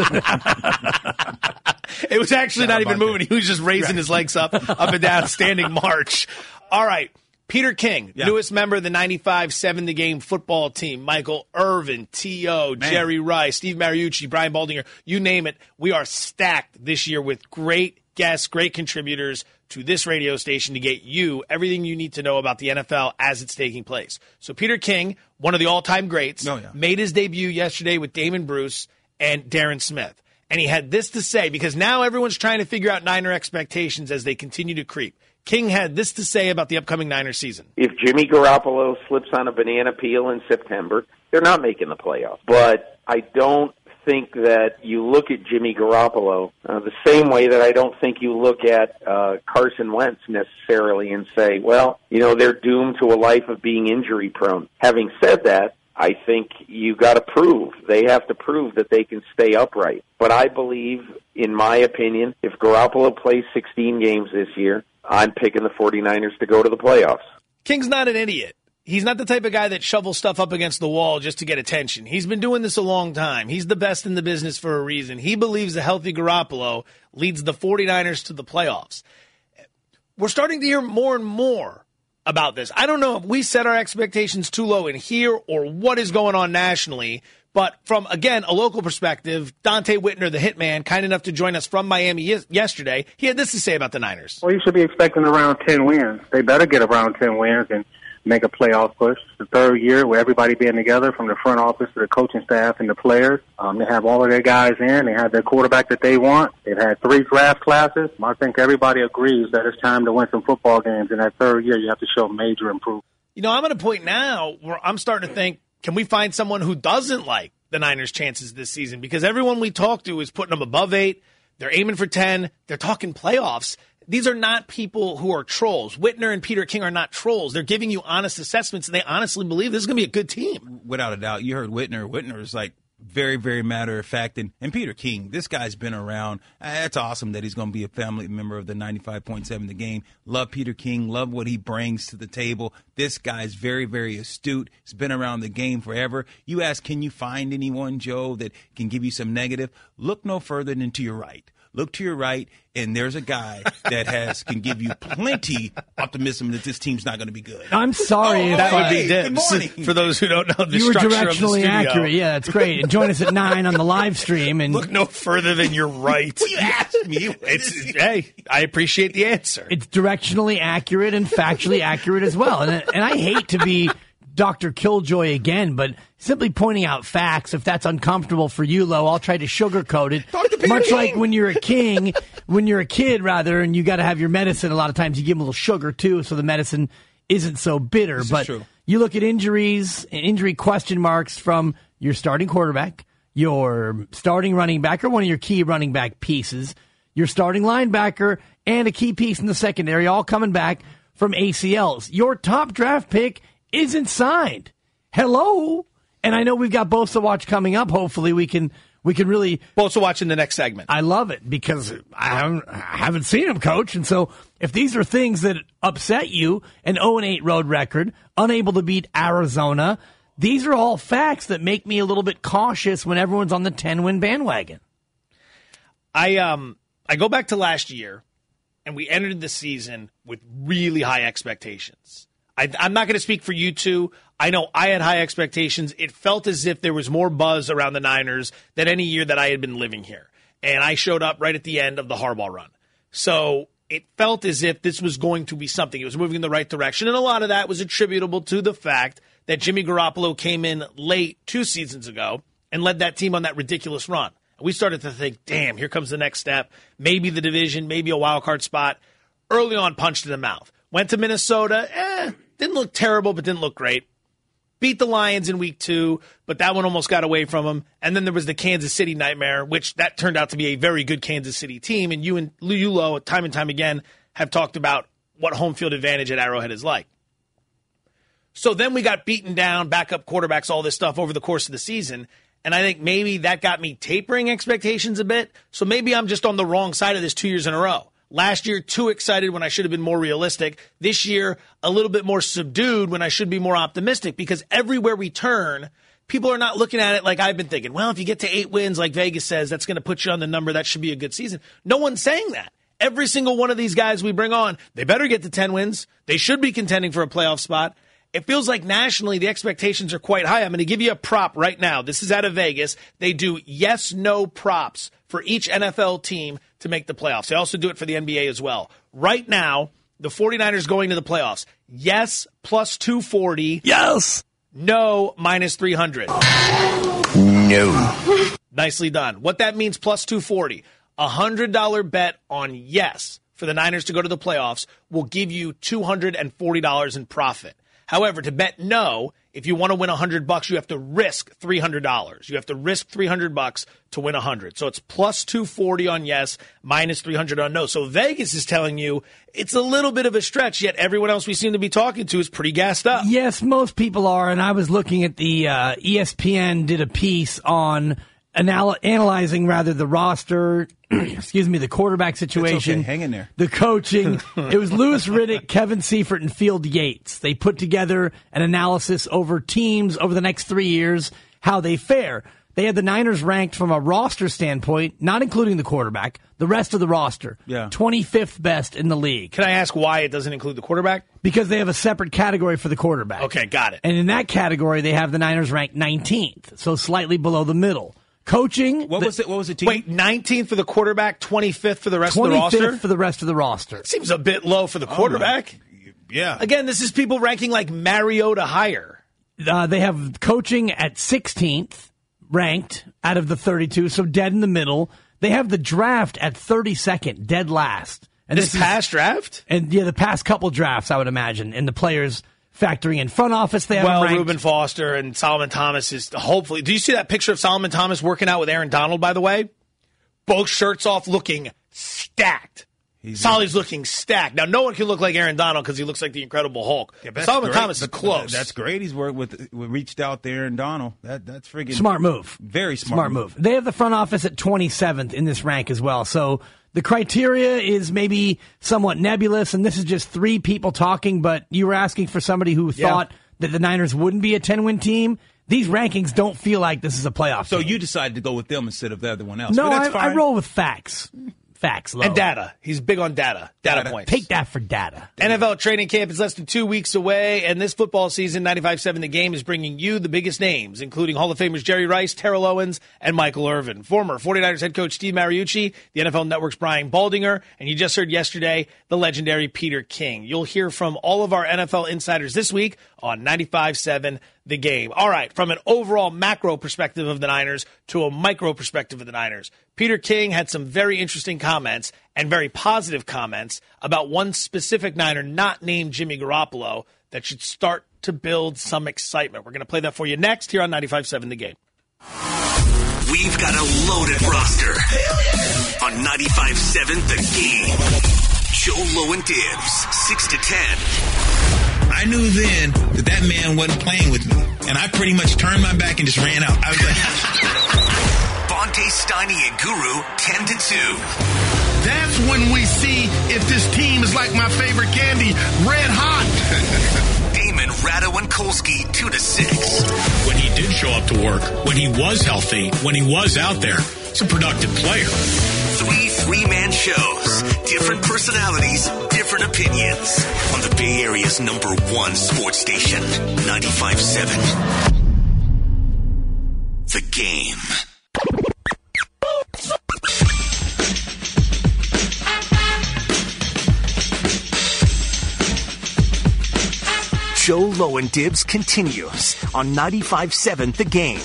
It was actually not even moving. He was just raising his legs up and down, standing march. All right. Peter King, newest member of the 95-7 The Game football team. Michael Irvin, T.O., Jerry Rice, Steve Mariucci, Brian Baldinger, you name it. We are stacked this year with great guests, great contributors to this radio station to get you everything you need to know about the NFL as it's taking place. So Peter King, one of the all-time greats, made his debut yesterday with Damon Bruce and Darren Smith. And he had this to say, because now everyone's trying to figure out Niner expectations as they continue to creep. King had this to say about the upcoming Niner season. If Jimmy Garoppolo slips on a banana peel in September, they're not making the playoffs. But I don't think that you look at Jimmy Garoppolo the same way that I don't think you look at Carson Wentz necessarily and say, well, they're doomed to a life of being injury prone. Having said that, I think you got to prove. They have to prove that they can stay upright. But I believe, in my opinion, if Garoppolo plays 16 games this year, I'm picking the 49ers to go to the playoffs. King's not an idiot. He's not the type of guy that shovels stuff up against the wall just to get attention. He's been doing this a long time. He's the best in the business for a reason. He believes a healthy Garoppolo leads the 49ers to the playoffs. We're starting to hear more and more about this. I don't know if we set our expectations too low in here or what is going on nationally, but from, again, a local perspective, Dante Whitner, the hitman, kind enough to join us from Miami yesterday, he had this to say about the Niners. Well, you should be expecting around 10 wins. They better get around 10 wins and make a playoff push. The third year with everybody being together from the front office to the coaching staff and the players. They have all of their guys in. They have their quarterback that they want. They've had 3 draft classes. I think everybody agrees that it's time to win some football games. In that third year, you have to show major improvement. I'm at a point now where I'm starting to think, can we find someone who doesn't like the Niners' chances this season? Because everyone we talk to is putting them above 8. They're aiming for 10. They're talking playoffs. These are not people who are trolls. Whitner and Peter King are not trolls. They're giving you honest assessments, and they honestly believe this is going to be a good team. Without a doubt. You heard Whitner. Whitner is like very, very matter of fact. And Peter King, this guy's been around. That's awesome that he's going to be a family member of the 95.7 The Game. Love Peter King. Love what he brings to the table. This guy's very, very astute. He's been around the game forever. You ask, can you find anyone, Joe, that can give you some negative? Look no further than to your right. Look to your right, and there's a guy that can give you plenty optimism that this team's not going to be good. I'm sorry. That would be Dibs. For those who don't know the you were structure of the directionally studio. accurate. Yeah, that's great. And join us at 9 on the live stream. And look no further than you're right. Well, you asked me. Hey, I appreciate the answer. It's directionally accurate and factually accurate as well. And I hate to be Dr. Killjoy again, but simply pointing out facts, if that's uncomfortable for you, Lo, I'll try to sugarcoat it. Much like when you're a kid, and you got to have your medicine, a lot of times you give them a little sugar too, so the medicine isn't so bitter. This but is true. You look at injuries and injury question marks from your starting quarterback, your starting running back, or one of your key running back pieces, your starting linebacker, and a key piece in the secondary, all coming back from ACLs. Your top draft pick isn't signed. Hello? And I know we've got Bosa Watch coming up. Hopefully we can really Bosa Watch in the next segment. I love it because I haven't seen him coach. And so if these are things that upset you, an 0-8 road record, unable to beat Arizona, these are all facts that make me a little bit cautious when everyone's on the 10-win bandwagon. I go back to last year, and we entered the season with really high expectations. I'm not going to speak for you two. I know I had high expectations. It felt as if there was more buzz around the Niners than any year that I had been living here. And I showed up right at the end of the Harbaugh run. So it felt as if this was going to be something. It was moving in the right direction. And a lot of that was attributable to the fact that Jimmy Garoppolo came in late 2 seasons ago and led that team on that ridiculous run. And we started to think, damn, here comes the next step. Maybe the division, maybe a wild card spot. Early on, punched in the mouth. Went to Minnesota. Didn't look terrible, but didn't look great. Beat the Lions in week 2, but that one almost got away from them. And then there was the Kansas City nightmare, which that turned out to be a very good Kansas City team. And you, Lo, time and time again, have talked about what home field advantage at Arrowhead is like. So then we got beaten down, backup quarterbacks, all this stuff over the course of the season. And I think maybe that got me tapering expectations a bit. So maybe I'm just on the wrong side of this 2 years in a row. Last year, too excited when I should have been more realistic. This year, a little bit more subdued when I should be more optimistic, because everywhere we turn, people are not looking at it like I've been thinking. Well, if you get to 8 wins, like Vegas says, that's going to put you on the number. That should be a good season. No one's saying that. Every single one of these guys we bring on, they better get to 10 wins. They should be contending for a playoff spot. It feels like nationally the expectations are quite high. I'm going to give you a prop right now. This is out of Vegas. They do yes-no props for each NFL team to make the playoffs. They also do it for the NBA as well. Right now, the 49ers going to the playoffs. Yes, plus 240. Yes. No, minus 300. No. Nicely done. What that means, plus 240. $100 bet on yes for the Niners to go to the playoffs will give you $240 in profit. However, to bet no, if you want to win $100, you have to risk $300. You have to risk $300 to win 100. So it's plus 240 on yes, minus 300 on no. So Vegas is telling you it's a little bit of a stretch, yet everyone else we seem to be talking to is pretty gassed up. Yes, most people are. And I was looking at the ESPN did a piece on analyzing the roster, the quarterback situation. It's okay. Hang in there. The coaching. It was Louis Riddick, Kevin Seifert, and Field Yates. They put together an analysis over teams over the next 3 years, how they fare. They had the Niners ranked from a roster standpoint, not including the quarterback, the rest of the roster. Yeah. 25th best in the league. Can I ask why it doesn't include the quarterback? Because they have a separate category for the quarterback. Okay, got it. And in that category, they have the Niners ranked 19th, so slightly below the middle. Coaching. What was the team? Wait, 19th for the quarterback, 25th for the rest of the roster? 25th for the rest of the roster. Seems a bit low for the quarterback. Yeah. Again, this is people ranking like Mariota higher. They have coaching at 16th, ranked out of the 32, so dead in the middle. They have the draft at 32nd, dead last. And this past draft? And yeah, the past couple drafts, I would imagine, and the players factoring in front office. They have Reuben Foster and Solomon Thomas is hopefully. Do you see that picture of Solomon Thomas working out with Aaron Donald, by the way? Both shirts off, looking stacked. Solly's looking stacked. Now, no one can look like Aaron Donald because he looks like the Incredible Hulk. Yeah, Solomon Thomas is close. That's great. He's worked with reached out there and Donald. That's freaking smart move. Very smart move. They have the front office at 27th in this rank as well. So the criteria is maybe somewhat nebulous, and this is just 3 people talking, but you were asking for somebody who thought that the Niners wouldn't be a 10-win team. These rankings don't feel like this is a playoff So team. you decided to go with them instead of the other one else. No, I roll with facts. Facts, Lo. And data. He's big on data. Data points. Take that for data. NFL training camp is less than 2 weeks away, and this football season, 95.7 The Game is bringing you the biggest names, including Hall of Famers Jerry Rice, Terrell Owens, and Michael Irvin. Former 49ers head coach Steve Mariucci, the NFL Network's Brian Baldinger, and you just heard yesterday the legendary Peter King. You'll hear from all of our NFL insiders this week on 95.7 The Game. All right, from an overall macro perspective of the Niners to a micro perspective of the Niners, Peter King had some very interesting comments and very positive comments about one specific Niner not named Jimmy Garoppolo that should start to build some excitement. We're going to play that for you next here on 95.7 The Game. We've got a loaded roster on 95.7 The Game. Joe Low and Dibs, 6 to 10. I knew then that man wasn't playing with me. and I pretty much turned my back and just ran out. I was like, Bonte, Steiny, and Guru 10-2. That's when we see if this team is like my favorite candy, red hot. Damon, Ratto, and Kolsky 2-6. When he did show up to work, when he was healthy, when he was out there, he's a productive player. 3 three-man shows. Different personalities, different opinions. On the Bay Area's #1 sports station, 95.7. The Game. Joe Low and Dibs continues on 95.7 The Game.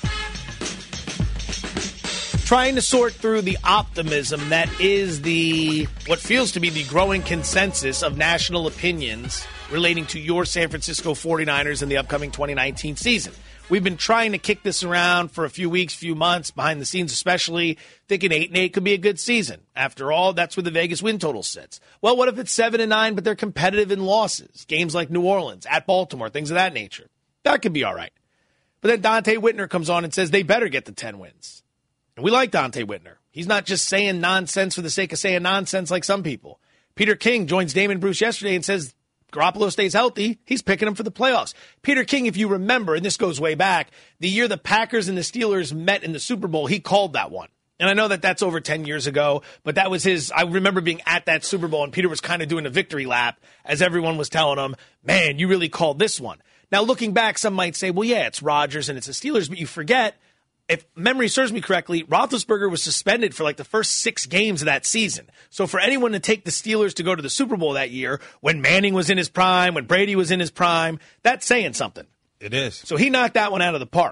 Trying to sort through the optimism that is what feels to be the growing consensus of national opinions relating to your San Francisco 49ers in the upcoming 2019 season. We've been trying to kick this around for a few weeks, few months, behind the scenes especially, thinking 8-8 could be a good season. After all, that's where the Vegas win total sits. Well, what if it's 7-9, but they're competitive in losses? Games like New Orleans, at Baltimore, things of that nature. That could be all right. But then Dante Whitner comes on and says they better get the 10 wins. And we like Dante Whitner. He's not just saying nonsense for the sake of saying nonsense like some people. Peter King joins Damon Bruce yesterday and says Garoppolo stays healthy, he's picking him for the playoffs. Peter King, if you remember, and this goes way back, the year the Packers and the Steelers met in the Super Bowl, he called that one. And I know that that's over 10 years ago, but that was I remember being at that Super Bowl, and Peter was kind of doing a victory lap as everyone was telling him, man, you really called this one. Now, looking back, some might say, well, yeah, it's Rodgers and it's the Steelers, but you forget, if memory serves me correctly, Roethlisberger was suspended for like the first 6 games of that season. So for anyone to take the Steelers to go to the Super Bowl that year, when Manning was in his prime, when Brady was in his prime, that's saying something. It is. So he knocked that one out of the park.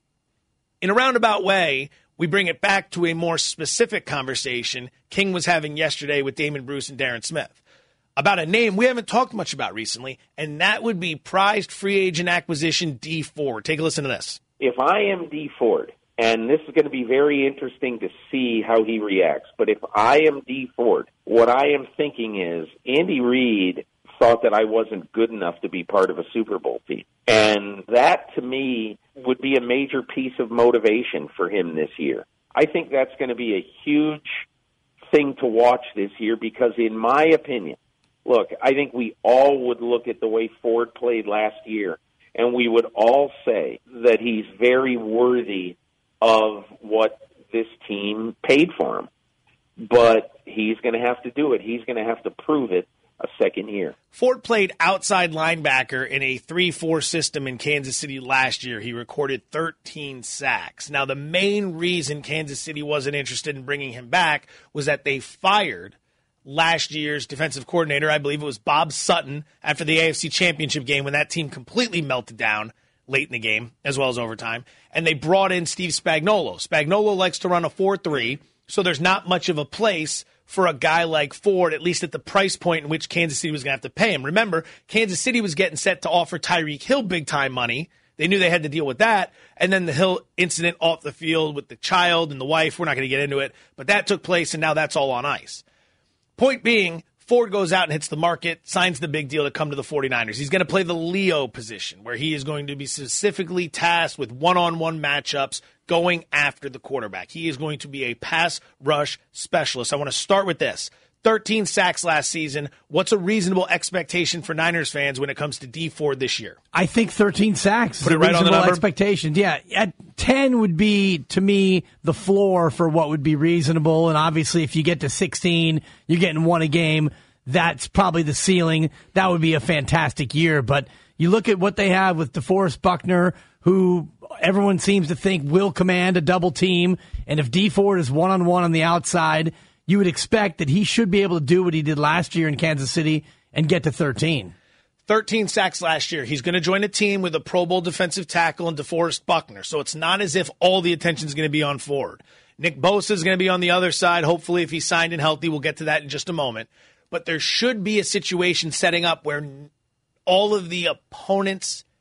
In a roundabout way, we bring it back to a more specific conversation King was having yesterday with Damon Bruce and Darren Smith about a name we haven't talked much about recently, and that would be prized free agent acquisition Dee Ford. Take a listen to this. If I am Dee Ford, and this is going to be very interesting to see how he reacts, but if I am Dee Ford, what I am thinking is Andy Reid thought that I wasn't good enough to be part of a Super Bowl team. And that, to me, would be a major piece of motivation for him this year. I think that's going to be a huge thing to watch this year because, in my opinion, look, I think we all would look at the way Ford played last year, and we would all say that he's very worthy of what this team paid for him. But he's going to have to do it. He's going to have to prove it a second year. Ford played outside linebacker in a 3-4 system in Kansas City last year. He recorded 13 sacks. Now, the main reason Kansas City wasn't interested in bringing him back was that they fired last year's defensive coordinator. I believe it was Bob Sutton after the AFC Championship game when that team completely melted down late in the game, as well as overtime. And they brought in Steve Spagnuolo. Spagnuolo likes to run a 4-3, so there's not much of a place for a guy like Ford, at least at the price point in which Kansas City was going to have to pay him. Remember, Kansas City was getting set to offer Tyreek Hill big-time money. They knew they had to deal with that. And then the Hill incident off the field with the child and the wife, we're not going to get into it, but that took place, and now that's all on ice. Point being, Ford goes out and hits the market, signs the big deal to come to the 49ers. He's going to play the Leo position, where he is going to be specifically tasked with one-on-one matchups going after the quarterback. He is going to be a pass rush specialist. I want to start with this. 13 sacks last season. What's a reasonable expectation for Niners fans when it comes to Dee Ford this year? I think 13 sacks Put is it right a on the reasonable number? expectation. Yeah, at 10 would be, to me, the floor for what would be reasonable. And obviously, if you get to 16, you're getting one a game. That's probably the ceiling. That would be a fantastic year. But you look at what they have with DeForest Buckner, who everyone seems to think will command a double team. And if Dee Ford is one-on-one on the outside, you would expect that he should be able to do what he did last year in Kansas City and get to 13. 13 sacks last year. He's going to join a team with a Pro Bowl defensive tackle and DeForest Buckner. So it's not as if all the attention is going to be on Ford. Nick Bosa is going to be on the other side. Hopefully, if he's signed and healthy, we'll get to that in just a moment. But there should be a situation setting up where all of the opponents'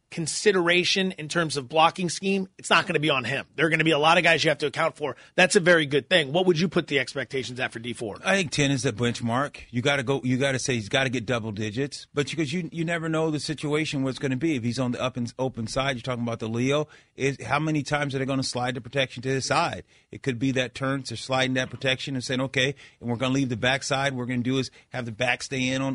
consideration in terms of blocking scheme, it's not going to be on him. There are going to be a lot of guys you have to account for. That's a very good thing. What would you put the expectations at for D Ford? I think 10 is the benchmark. You got to go. You got to say he's got to get double digits, but because you never know the situation where it's going to be. If he's on the up and open side, you're talking about the Leo. How many times are they going to slide the protection to his side? It could be that turn to sliding that protection and saying, okay, and we're going to leave the backside. What we're going to do is have the back stay in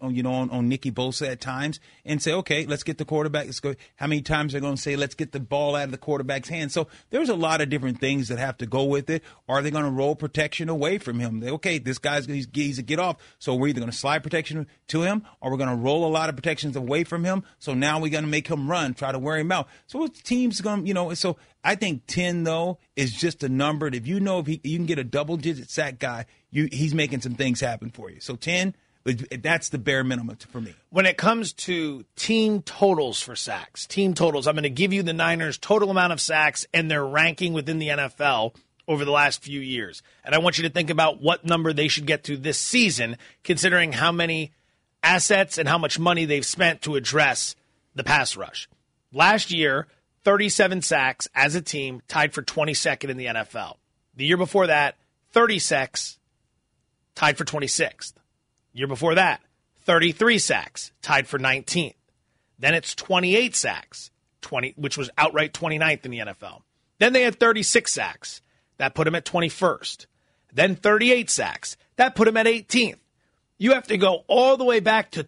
on Nicky Bosa at times and say, okay, let's get the quarterback. Let's go. How many times they're going to say, let's get the ball out of the quarterback's hand? So there's a lot of different things that have to go with it. Are they going to roll protection away from him? Okay, this guy's he's a get off. So we're either going to slide protection to him or we're going to roll a lot of protections away from him. So now we're going to make him run, try to wear him out. So what team's going to, so I think 10, though, is just a number. If you know if you can get a double-digit sack guy, he's making some things happen for you. So 10, that's the bare minimum for me. When it comes to team totals for sacks, I'm going to give you the Niners' total amount of sacks and their ranking within the NFL over the last few years. And I want you to think about what number they should get to this season, considering how many assets and how much money they've spent to address the pass rush. Last year, 37 sacks as a team, tied for 22nd in the NFL. The year before that, 30 sacks, tied for 26th. Year before that, 33 sacks, tied for 19th. Then it's 28 sacks, which was outright 29th in the NFL. Then they had 36 sacks. That put him at 21st. Then 38 sacks. That put him at 18th. You have to go all the way back to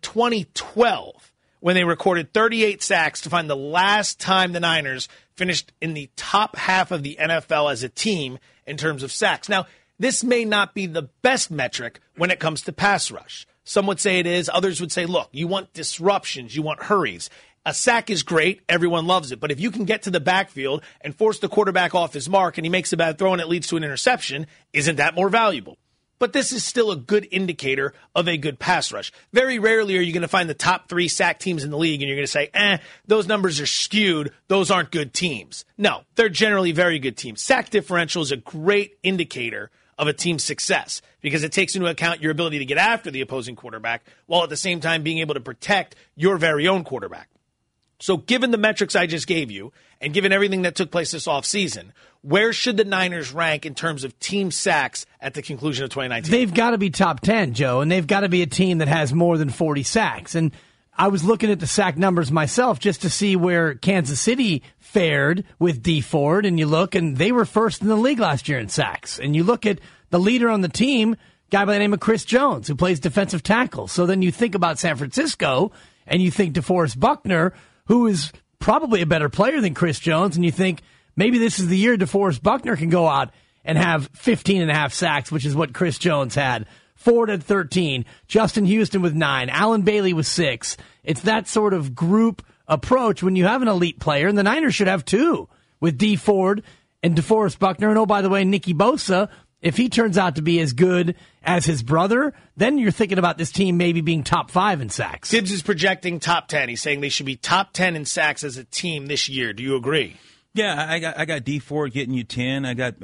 2012 when they recorded 38 sacks to find the last time the Niners finished in the top half of the NFL as a team in terms of sacks. Now, this may not be the best metric when it comes to pass rush. Some would say it is. Others would say, look, you want disruptions. You want hurries. A sack is great. Everyone loves it. But if you can get to the backfield and force the quarterback off his mark and he makes a bad throw and it leads to an interception, isn't that more valuable? But this is still a good indicator of a good pass rush. Very rarely are you going to find the top 3 sack teams in the league and you're going to say, those numbers are skewed. Those aren't good teams. No, they're generally very good teams. Sack differential is a great indicator of a team's success because it takes into account your ability to get after the opposing quarterback while at the same time being able to protect your very own quarterback. So given the metrics I just gave you and given everything that took place this offseason, where should the Niners rank in terms of team sacks at the conclusion of 2019? They've got to be top 10, Joe, and they've got to be a team that has more than 40 sacks. And I was looking at the sack numbers myself just to see where Kansas City fared with D Ford, and you look, and they were first in the league last year in sacks. And you look at the leader on the team, guy by the name of Chris Jones, who plays defensive tackle. So then you think about San Francisco, and you think DeForest Buckner, who is probably a better player than Chris Jones, and you think maybe this is the year DeForest Buckner can go out and have 15.5 sacks, which is what Chris Jones had. Ford had 13, Justin Houston with 9, Alan Bailey with 6. It's that sort of group approach when you have an elite player, and the Niners should have 2 with D Ford and DeForest Buckner. And oh, by the way, Nicky Bosa, if he turns out to be as good as his brother, then you're thinking about this team maybe being top 5 in sacks. Tibbs is projecting top 10. He's saying they should be top 10 in sacks as a team this year. Do you agree? Yeah, I got D Ford getting you 10. I got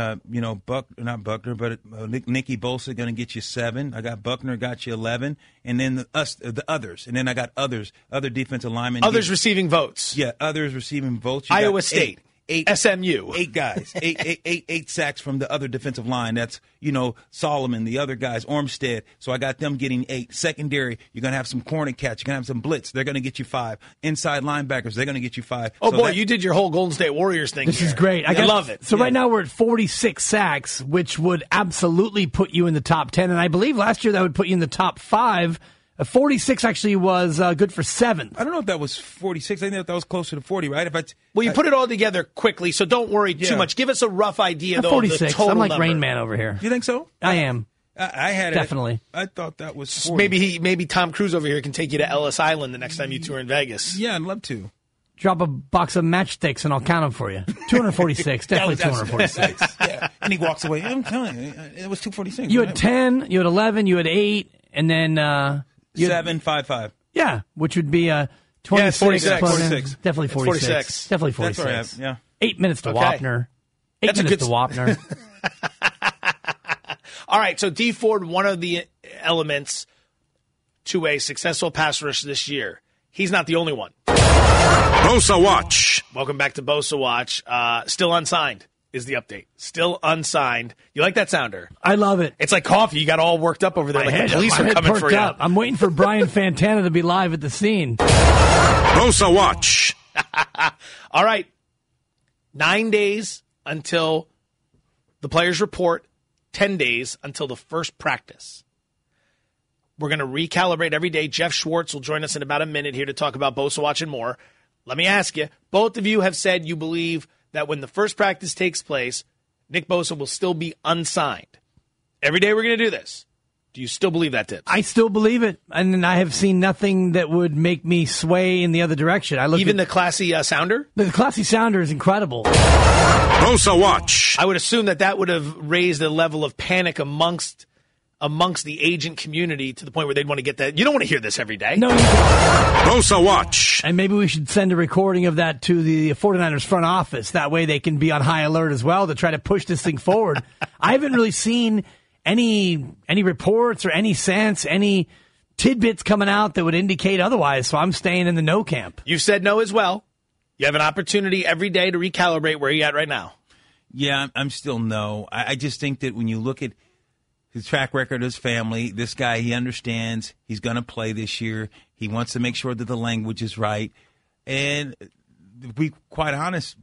not Buckner, but Nicky Bosa going to get you 7. I got Buckner got you 11, and then the others, and then I got other defensive linemen. Others receiving votes. Yeah, others receiving votes. Iowa State. 8 SMU. 8 guys. eight sacks from the other defensive line. That's, Solomon, the other guys, Armstead. So I got them getting 8. Secondary, you're going to have some corner catch. You're going to have some blitz. They're going to get you 5. Inside linebackers, they're going to get you 5. Oh, so boy, you did your whole Golden State Warriors thing. This here. is great. I love it. So right now we're at 46 sacks, which would absolutely put you in the top 10. And I believe last year that would put you in the top 5. 46 actually was good for 7th. I don't know if that was 46. I think that was closer to 40, right? Well, you put it all together quickly, so don't worry too much. Give us a rough idea, though, 46. of the total I'm like number. Rain Man over here. You think so? I am. I had definitely. I thought that was 40. Maybe Tom Cruise over here can take you to Ellis Island the next time you tour in Vegas. Yeah, I'd love to. Drop a box of matchsticks and I'll count them for you. 246. Definitely 246. Yeah. And he walks away. I'm telling you, it was 246. You had 10, you had 11, you had 8, and then... 7, 5, 5. Yeah, which would be 26. 46. Plus 46. Definitely 46. 46. Definitely 46. That's where I have, yeah. 8 minutes to Wapner. 8 That's minutes to Wapner. All right, so D Ford, one of the elements to a successful pass rush this year. He's not the only one. Bosa Watch. Welcome back to Bosa Watch. Still unsigned is the update. Still unsigned. You like that sounder? I love it. It's like coffee. You got all worked up over there. Like the police are coming for you. Up. I'm waiting for Brian Fantana to be live at the scene. Bosa Watch. All right. 9 days until the players report. 10 days until the first practice. We're going to recalibrate every day. Jeff Schwartz will join us in about a minute here to talk about Bosa Watch and more. Let me ask you, both of you have said you believe that when the first practice takes place, Nick Bosa will still be unsigned. Every day we're going to do this. Do you still believe that, Tibbs? I still believe it, and I have seen nothing that would make me sway in the other direction. Even the classy sounder? The classy sounder is incredible. Bosa Watch. I would assume that would have raised a level of panic amongst the agent community to the point where they'd want to get that. You don't want to hear this every day. No, you don't. Bosa Watch. And maybe we should send a recording of that to the 49ers front office. That way they can be on high alert as well to try to push this thing forward. I haven't really seen any reports or any sense, any tidbits coming out that would indicate otherwise, so I'm staying in the no camp. You said no as well. You have an opportunity every day to recalibrate where you're at right now. Yeah, I'm still no. I just think that when you look at his track record, his family, this guy, he understands he's going to play this year. He wants to make sure that the language is right. And to be quite honest,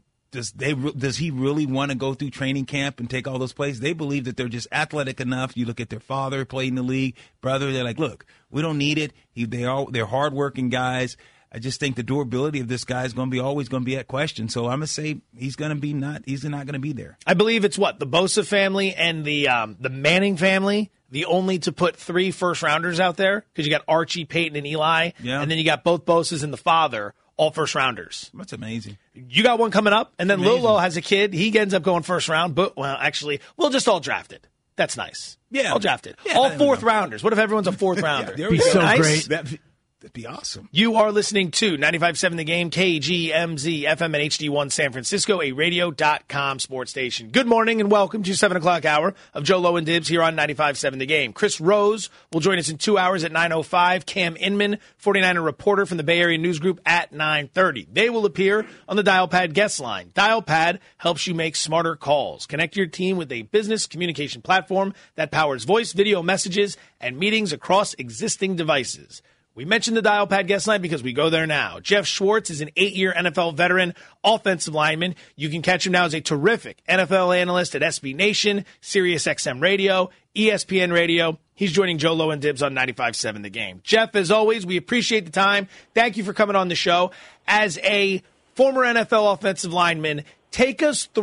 does he really want to go through training camp and take all those plays? They believe that they're just athletic enough. You look at their father, played in the league, brother. They're like, look, we don't need it. They're hardworking guys. I just think the durability of this guy is always going to be at question. So I'm going to say he's not going to be there. I believe it's the Bosa family and the Manning family, the only to put 3 first-rounders out there, because you got Archie, Peyton, and Eli, and then you got both Bosas and the father, all first-rounders. That's amazing. You got one coming up, and then Lilo has a kid. He ends up going first round, but, well, actually, we'll just all draft it. That's nice. Yeah. All drafted. Yeah, all fourth-rounders. What if everyone's a fourth-rounder? Yeah, be so nice. great. That'd be awesome. You are listening to 95.7 The Game, KGMZ, FM and HD1 San Francisco, a radio.com sports station. Good morning and welcome to 7 o'clock hour of Joe Low and Dibs here on 95.7 The Game. Chris Rose will join us in 2 hours at 9:05. Cam Inman, 49er reporter from the Bay Area News Group at 9:30. They will appear on the DialPad guest line. DialPad helps you make smarter calls. Connect your team with a business communication platform that powers voice, video messages, and meetings across existing devices. We mentioned the DialPad guest line because we go there now. Jeff Schwartz is an 8-year NFL veteran offensive lineman. You can catch him now as a terrific NFL analyst at SB Nation, SiriusXM Radio, ESPN Radio. He's joining Joe Low and Dibs on 95.7 The Game. Jeff, as always, we appreciate the time. Thank you for coming on the show. As a former NFL offensive lineman, take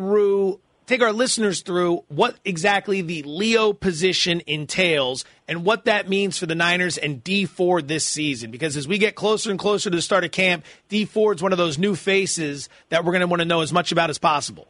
our listeners through what exactly the Leo position entails and what that means for the Niners and Dee Ford this season. Because as we get closer and closer to the start of camp, Dee Ford's one of those new faces that we're going to want to know as much about as possible.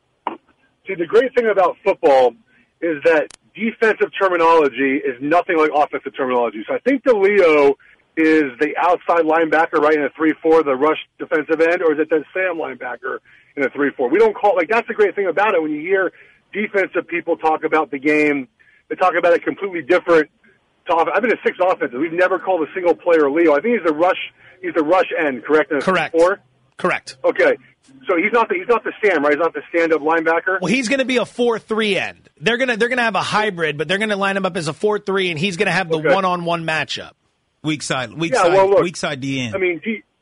See, the great thing about football is that defensive terminology is nothing like offensive terminology. So I think the Leo is the outside linebacker, right, in a 3-4, the rush defensive end, or is it the Sam linebacker in a 3-4? We don't call it, that's the great thing about it. When you hear defensive people talk about the game, they talk about it completely different. I've been in 6 offenses. We've never called a single player Leo. I think he's the rush end, correct? In a Correct. 3-4? Correct. Okay. So he's not the stand, right? He's not the stand-up linebacker. Well, he's going to be a 4-3 end. They're gonna have a hybrid, but they're going to line him up as a 4-3, and he's going to have the one-on-one matchup. Weak side D end. I mean,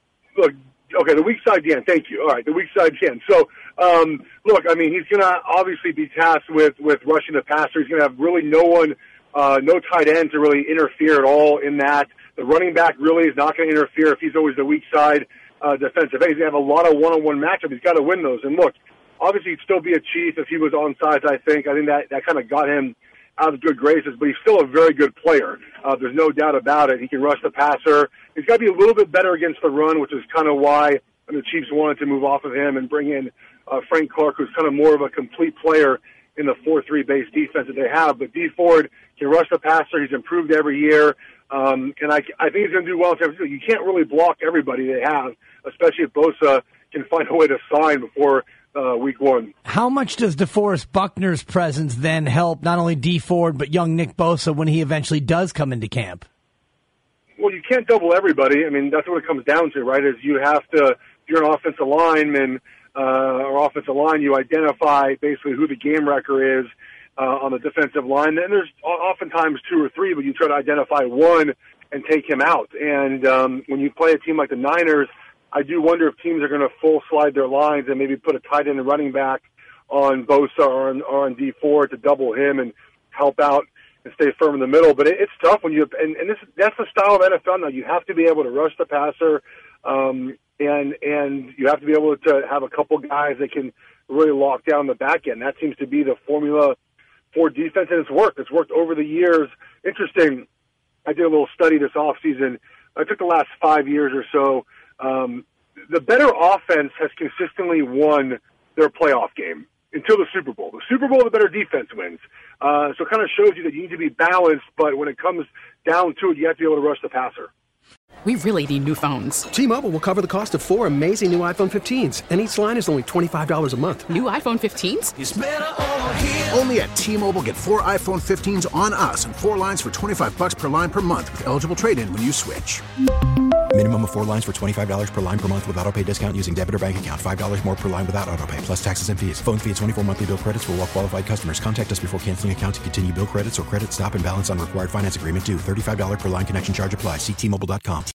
the weak side D end. Thank you. All right, the weak side D end. So, look, I mean, he's going to obviously be tasked with rushing the passer. He's going to have really no one, no tight end to really interfere at all in that. The running back really is not going to interfere if he's always the weak side defensive end. He's going to have a lot of one-on-one matchups. He's got to win those. And look, obviously he'd still be a Chief if he was on sides, I think. I think that kind of got him out of good graces, but he's still a very good player. There's no doubt about it. He can rush the passer. He's got to be a little bit better against the run, which is kind of why the Chiefs wanted to move off of him and bring in Frank Clark, who's kind of more of a complete player in the 4-3 base defense that they have. But Dee Ford can rush the passer. He's improved every year. And I think he's going to do well in San Francisco. You can't really block everybody they have, especially if Bosa can find a way to sign before week 1. How much does DeForest Buckner's presence then help not only Dee Ford but young Nick Bosa when he eventually does come into camp? Well, you can't double everybody. I mean, that's what it comes down to, right, is you have to you're an offensive lineman or offensive line, you identify basically who the game wrecker is on the defensive line. And there's oftentimes 2 or 3, but you try to identify one and take him out. And when you play a team like the Niners, I do wonder if teams are going to full slide their lines and maybe put a tight end and running back on Bosa or on D4 to double him and help out and stay firm in the middle. But it's tough when that's the style of NFL now. You have to be able to rush the passer, and you have to be able to have a couple guys that can really lock down the back end. That seems to be the formula for defense, and it's worked. It's worked over the years. Interesting, I did a little study this offseason. I took the last 5 years or so. The better offense has consistently won their playoff game until the Super Bowl. The Super Bowl, the better defense wins. So it kind of shows you that you need to be balanced, but when it comes down to it, you have to be able to rush the passer. We really need new phones. T-Mobile will cover the cost of 4 amazing new iPhone 15s, and each line is only $25 a month. New iPhone 15s? It's better over here. Only at T-Mobile, get 4 iPhone 15s on us and 4 lines for $25 per line per month with eligible trade-in when you switch. Minimum of 4 lines for $25 per line per month with autopay discount using debit or bank account. $5 more per line without autopay, plus taxes and fees. Phone fee at 24 monthly bill credits for well-qualified customers. Contact us before canceling account to continue bill credits or credit stop and balance on required finance agreement due. $35 per line connection charge applies. See T-Mobile.com.